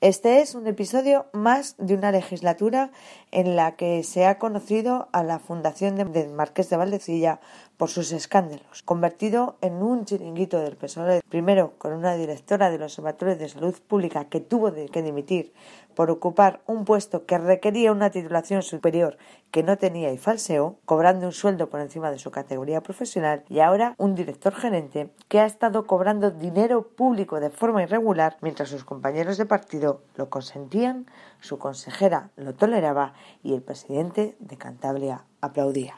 Este es un episodio más de una legislatura en la que se ha conocido a la Fundación del Marqués de Valdecilla por sus escándalos, convertido en un chiringuito del PSOE, primero con una directora del Observatorio de Salud Pública que tuvo que dimitir por ocupar un puesto que requería una titulación superior que no tenía y falseó, cobrando un sueldo por encima de su categoría profesional, y ahora un director gerente que ha estado cobrando dinero público de forma irregular mientras sus compañeros de partido lo consentían, su consejera lo toleraba y el presidente de Cantabria aplaudía.